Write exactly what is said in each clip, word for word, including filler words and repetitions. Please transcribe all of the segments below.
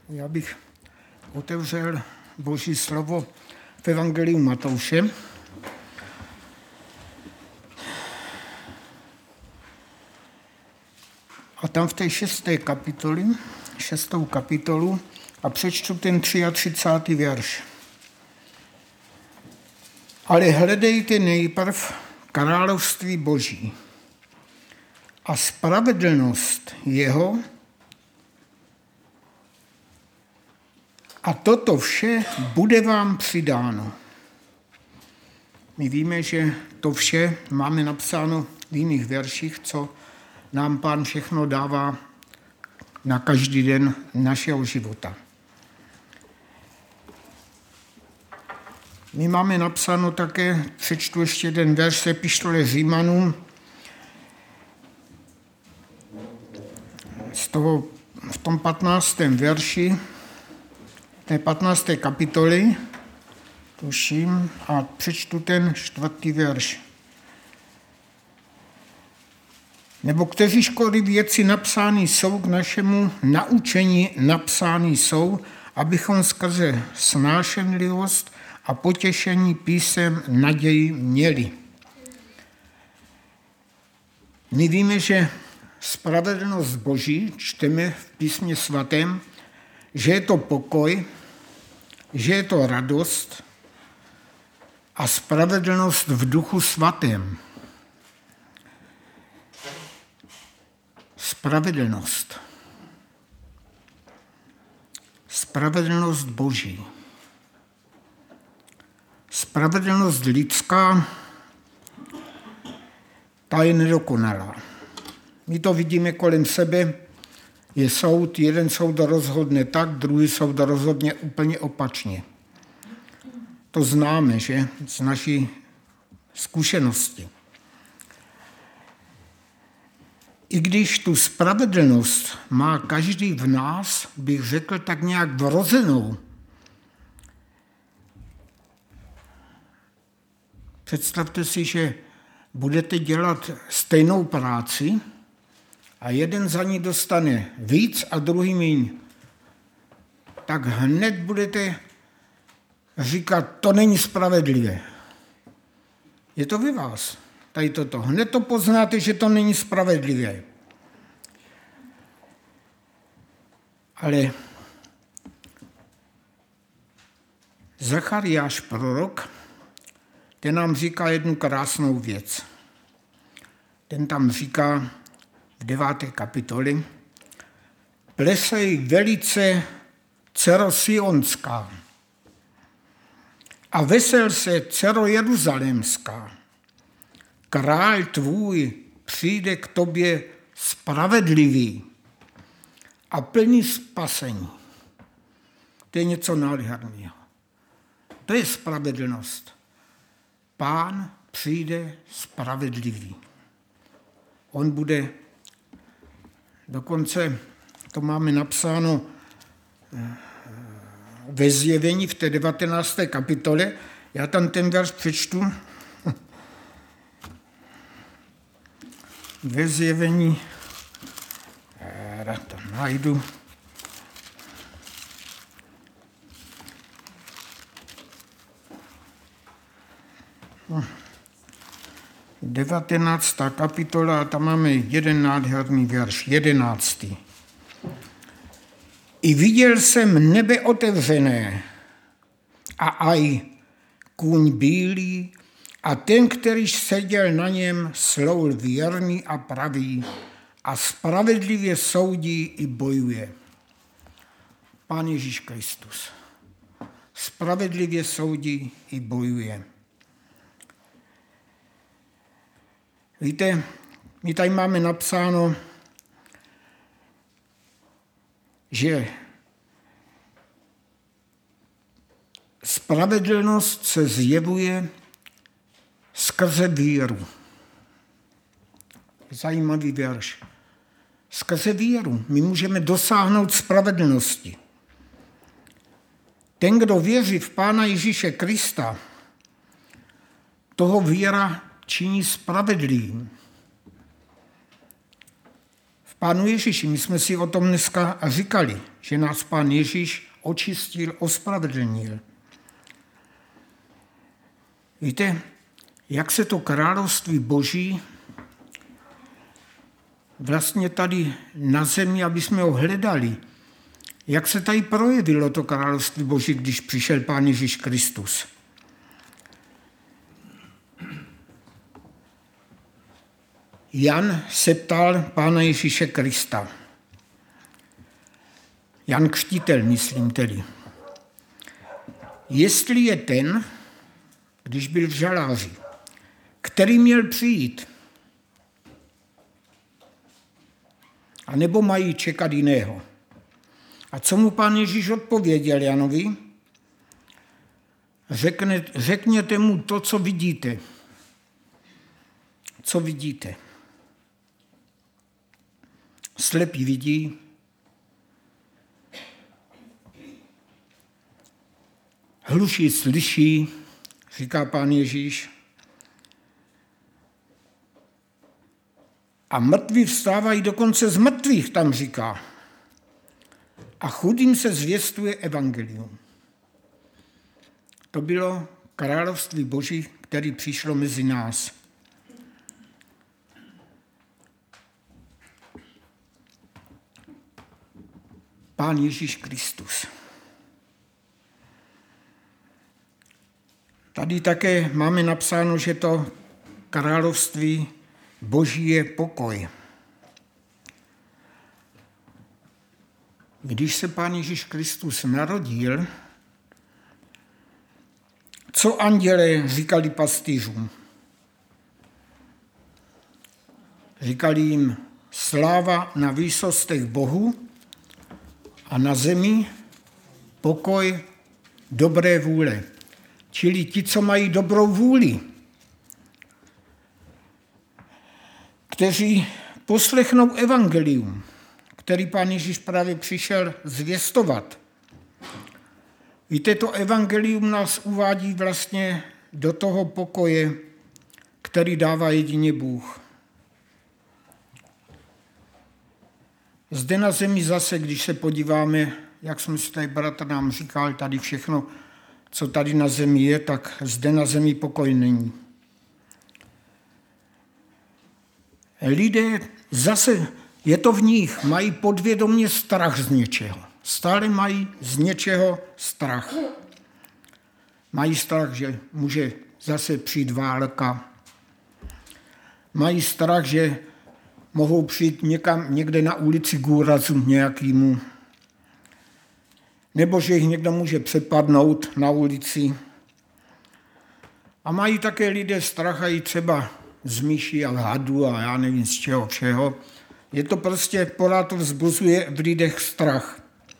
Já bych otevřel Boží slovo v Evangeliu Matouše. A tam v té šesté kapitoli, šestou kapitolu a přečtu ten třiatřicátý verš. Ale hledejte nejprv království Boží a spravedlnost jeho a toto vše bude vám přidáno. My víme, že to vše máme napsáno v jiných verších, co nám Pán všechno dává na každý den našeho života. My máme napsáno také, přečtu ještě jeden verš z epištoly Římanům, z toho, v tom patnáctém verši, té patnácté kapitoly, tuším, a přečtu ten čtvrtý verš. Nebo kteřížkoliv věci napsány jsou k našemu naučení napsány jsou, abychom skrze snášenlivost a potěšení písem naději měli. My víme, že spravedlnost Boží, čteme v písmě svatém, že je to pokoj, že je to radost a spravedlnost v duchu svatém. Spravedlnost. Spravedlnost Boží. Spravedlnost lidská, ta je nedokonalá. My to vidíme kolem sebe, je soud, jeden soud rozhodne tak, druhý soud rozhodne úplně opačně. To známe, že? Z naší zkušenosti. I když tu spravedlnost má každý v nás, bych řekl tak nějak vrozenou. Představte si, že budete dělat stejnou práci a jeden za ní dostane víc a druhý míň. Tak hned budete říkat, to není spravedlivé. Je to ve vás. Tady toto. Hned to poznáte, že to není spravedlivé. Ale Zachariáš prorok, ten nám říká jednu krásnou věc. Ten tam říká v deváté kapitoli, plesej velice, dcero Sionská, a vesel se, dcero Jeruzalémská. Král tvůj přijde k tobě spravedlivý a plný spasení. To je něco nádherného. To je spravedlnost. Pán přijde spravedlivý. On bude, dokonce to máme napsáno ve Zjevení v té devatenácté kapitole, já tam ten verš přečtu, ve Zjevení, já to najdu, devatenáctá kapitola, a tam máme jeden nádherný verš, jedenáctý. I viděl jsem nebe otevřené a aj kůň bílý a ten, který seděl na něm, sloul věrný a pravý a spravedlivě soudí i bojuje. Pán Ježíš Kristus. Spravedlivě soudí i bojuje. Víte, my tady máme napsáno, že spravedlnost se zjevuje skrze víru. Zajímavý verš. Skrze víru my můžeme dosáhnout spravedlnosti. Ten, kdo věří v Pána Ježíše Krista, toho víra činí spravedlivým. V Pánu Ježíši. My jsme si o tom dneska říkali, že nás Pán Ježíš očistil, ospravedlnil. Víte, jak se to království Boží vlastně tady na zemi, aby jsme ho hledali, jak se tady projevilo to království Boží, když přišel Pán Ježíš Kristus. Jan se ptal Pána Ježíše Krista. Jan Křtitel, myslím tedy. Jestli je ten, když byl v žaláři, který měl přijít, a nebo mají čekat jiného. A co mu Pán Ježíš odpověděl Janovi? Řekne, řekněte mu to, co vidíte. Co vidíte? Slepí vidí, hluší slyší, říká Pán Ježíš. A mrtví vstávají dokonce z mrtvých, tam říká. A chudým se zvěstuje evangelium. To bylo království Boží, které přišlo mezi nás. Pán Ježíš Kristus. Tady také máme napsáno, že to království Boží je pokoj. Když se Pán Ježíš Kristus narodil, co anděle říkali pastýřům? Říkali jim sláva na výsostech Bohu a na zemi pokoj dobré vůle. Čili ti, co mají dobrou vůli, kteří poslechnou evangelium, který Pán Ježíš právě přišel zvěstovat. Víte, to evangelium nás uvádí vlastně do toho pokoje, který dává jedině Bůh. Zde na zemi zase, když se podíváme, jak jsme si tady bratr nám říkal, tady všechno, co tady na zemi je, tak zde na zemi pokoj není. Lidé zase, je to v nich, mají podvědomě strach z něčeho. Stále mají z něčeho strach. Mají strach, že může zase přijít válka. Mají strach, že mohou přijít někam, někde na ulici k úrazu nějakému. Nebo že jich někdo může přepadnout na ulici. A mají také lidé strach i třeba z myší a hadu a já nevím z čeho všeho. Je to prostě, pořád to vzbuzuje v lidech strach.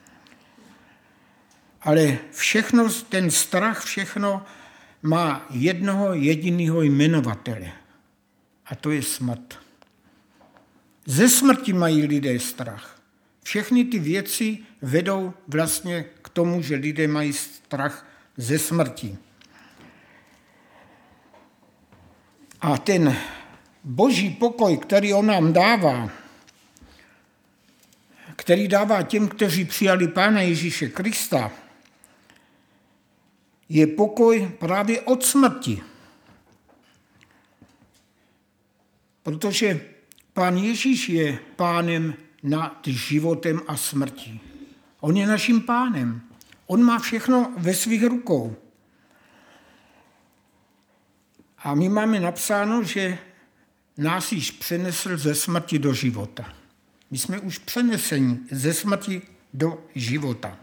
Ale všechno, ten strach, všechno má jednoho jediného jmenovatele. A to je smrt. Ze smrti mají lidé strach. Všechny ty věci vedou vlastně k tomu, že lidé mají strach ze smrti. A ten Boží pokoj, který on nám dává, který dává těm, kteří přijali Pána Ježíše Krista, je pokoj právě od smrti. Protože Pán Ježíš je pánem nad životem a smrtí. On je naším pánem. On má všechno ve svých rukou. A my máme napsáno, že nás již přenesl ze smrti do života. My jsme už přeneseni ze smrti do života.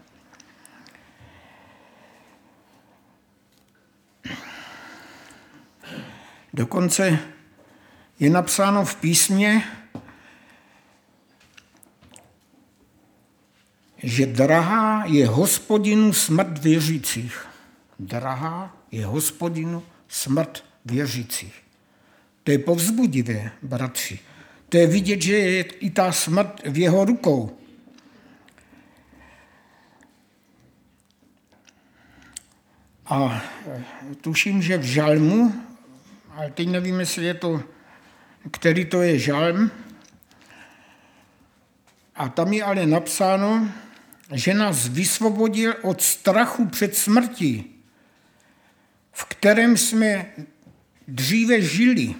Dokonce je napsáno v písmě, že drahá je Hospodinu smrt věřících. Drahá je Hospodinu smrt věřících. To je povzbudivé, bratři. To je vidět, že je i ta smrt v jeho rukou. A tuším, že v žalmu, ale teď nevím, jestli je to, který to je žalm, A tam je ale napsáno, že nás vysvobodil od strachu před smrtí, v kterém jsme dříve žili.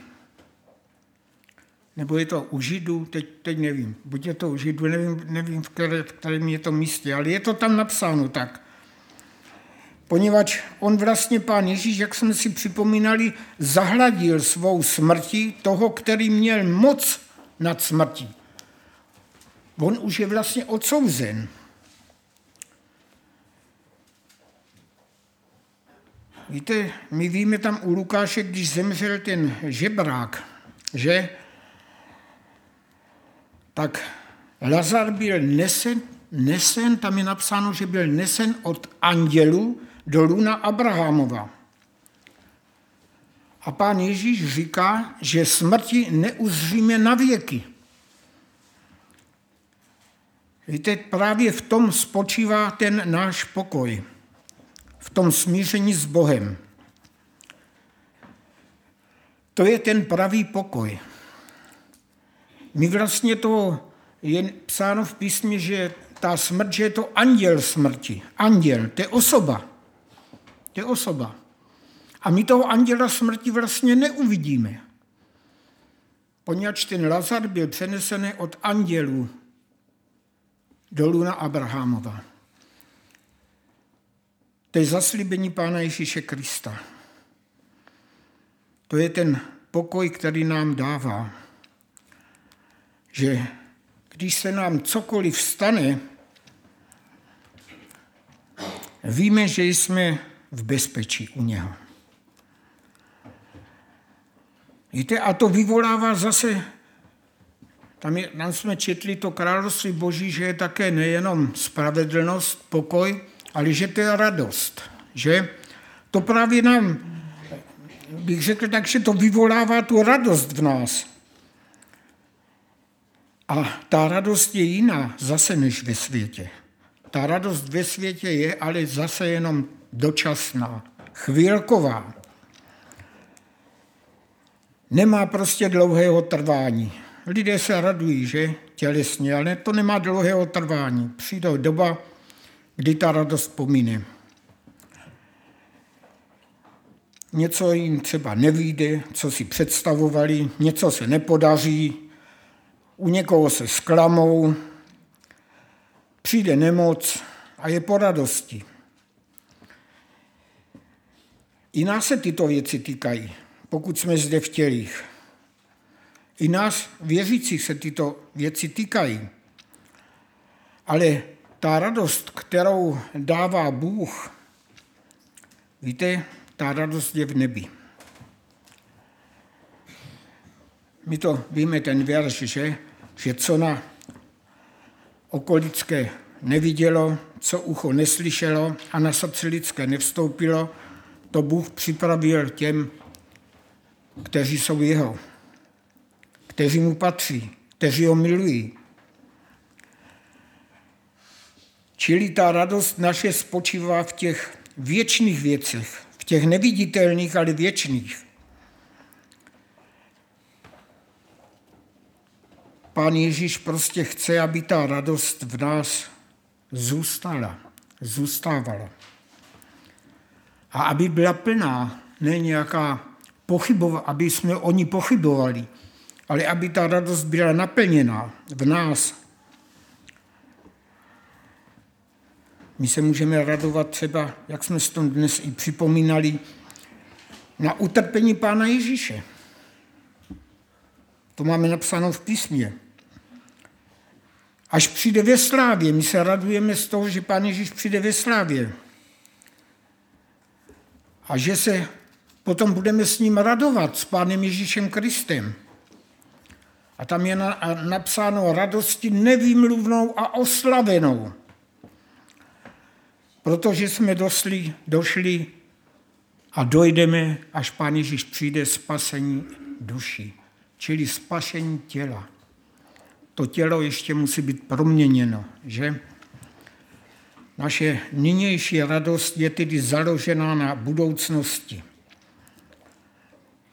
Nebo je to u Židů, teď, teď nevím, buď je to u Židů, nevím, nevím v, které, v kterém je to místě, ale je to tam napsáno tak. Poněvadž on vlastně, Pán Ježíš, jak jsme si připomínali, zahladil svou smrtí toho, který měl moc nad smrtí. On už je vlastně odsouzen. Víte, my víme tam u Lukáše, když zemřel ten žebrák, že tak Lazar byl nesen, nesen, tam je napsáno, že byl nesen od andělů do lůna Abrahamova. A Pán Ježíš říká, že smrti neuzříme na věky. Víte, právě v tom spočívá ten náš pokoj. V tom smíření s Bohem. To je ten pravý pokoj. My vlastně to je psáno v písmě, že ta smrt, že je to anděl smrti. Anděl, to je osoba. To je osoba. A my toho anděla smrti vlastně neuvidíme. Poněvadž ten Lazar byl přenesený od andělů do lůna Abrahamova. To je zaslíbení Pána Ježíše Krista. To je ten pokoj, který nám dává, že když se nám cokoliv stane, víme, že jsme v bezpečí u něho. Víte, a to vyvolává zase, tam, je, tam jsme četli to království Boží, že je také nejenom spravedlnost, pokoj, ale že to je radost. Že to právě nám, bych řekl tak, že to vyvolává tu radost v nás. A ta radost je jiná zase než ve světě. Ta radost ve světě je ale zase jenom dočasná, chvílková. Nemá prostě dlouhého trvání. Lidé se radují, že tělesně, ale to nemá dlouhého trvání. Přijde doba, kdy ta radost pomine. Něco jim třeba nevyjde, co si představovali, něco se nepodaří, u někoho se zklamou, přijde nemoc a je po radosti. I nás se tyto věci týkají, pokud jsme zde v tělích. I nás, věřících, se tyto věci týkají. Ale ta radost, kterou dává Bůh, víte, ta radost je v nebi. My to víme, ten verš, že, že co na oko lidské nevidělo, co ucho neslyšelo a na srdce lidské nevstoupilo, to Bůh připravil těm, kteří jsou jeho, kteří mu patří, kteří ho milují. Čili ta radost naše spočívá v těch věčných věcech, v těch neviditelných, ale věčných. Pán Ježíš prostě chce, aby ta radost v nás zůstala, zůstávala. A aby byla plná, ne nějaká pochybova, aby jsme o ní pochybovali, ale aby ta radost byla naplněná v nás. My se můžeme radovat třeba, jak jsme si to dnes i připomínali, na utrpení Pána Ježíše. To máme napsáno v písmě. Až přijde ve slávě, my se radujeme z toho, že Pán Ježíš přijde ve slávě. A že se potom budeme s ním radovat, s Pánem Ježíšem Kristem. A tam je napsáno radosti nevýmluvnou a oslavenou. Protože jsme došli, došli a dojdeme, až Pán Ježíš přijde, spasení duší, čili spasení těla. To tělo ještě musí být proměněno, že? Naše nynější radost je tedy založená na budoucnosti.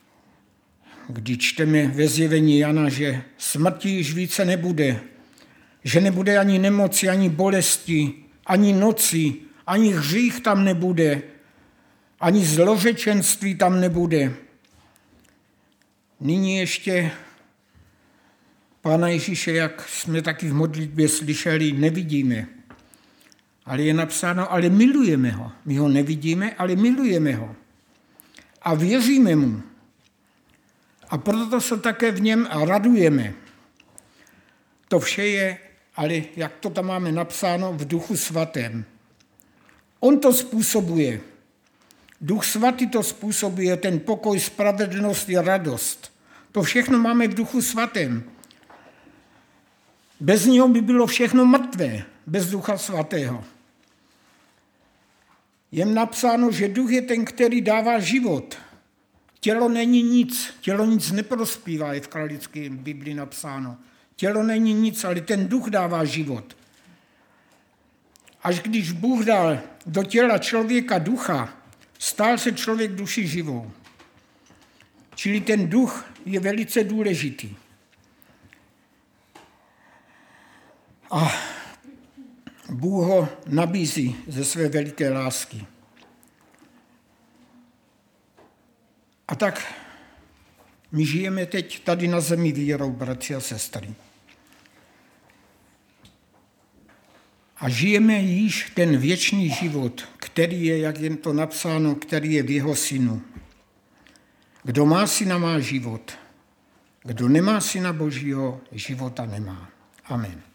Když čteme ve zjevení Jana, že smrti již více nebude, že nebude ani nemoci, ani bolesti, ani noci, ani hřích tam nebude, ani zlořečenství tam nebude. Nyní ještě Pána Ježíše, jak jsme taky v modlitbě slyšeli, nevidíme. Ale je napsáno, ale milujeme ho. My ho nevidíme, ale milujeme ho. A věříme mu. A proto se také v něm radujeme. To vše je, ale jak to tam máme napsáno, v Duchu Svatém. On to způsobuje. Duch Svatý to způsobuje, ten pokoj, spravedlnost a radost. To všechno máme v Duchu Svatém. Bez něho by bylo všechno mrtvé, bez Ducha Svatého. Je napsáno, že duch je ten, který dává život. Tělo není nic, tělo nic neprospívá, je v Kralické Bibli napsáno. Tělo není nic, ale ten duch dává život. Až když Bůh dal do těla člověka ducha, stal se člověk duši živou. Čili ten duch je velice důležitý. A Bůh ho nabízí ze své veliké lásky. A tak my žijeme teď tady na zemi vírou, bratři a sestry. A žijeme již ten věčný život, který je, jak je to napsáno, který je v jeho synu. Kdo má syna, má život. Kdo nemá syna Božího, života nemá. Amen.